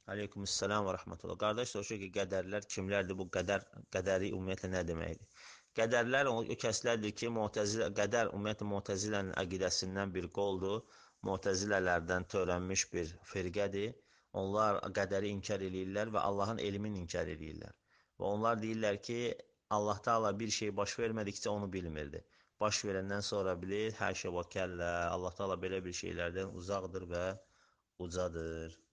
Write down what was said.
Aleykümselam və rəhmətullah. Qardaş soruşur ki, qədərlər kimlərdir? Bu qədəri ümumiyyətlə nə deməkdir? Qədərlər o kəslərdir ki, qədər ümumiyyətlə Mu'təzilənin əqidəsindən bir qoldur. Mu'təzilələrdən törənmiş bir firqədir. Onlar qədəri inkar edirlər və Allahın elmini inkar edirlər. Və onlar deyirlər ki, Allah Taala bir şey baş vermədikcə onu bilmirdi. Baş verəndən sonra bilir, hər şey və kəllə. Allah Taala belə bir şeylərdən uzaqdır və ucadır.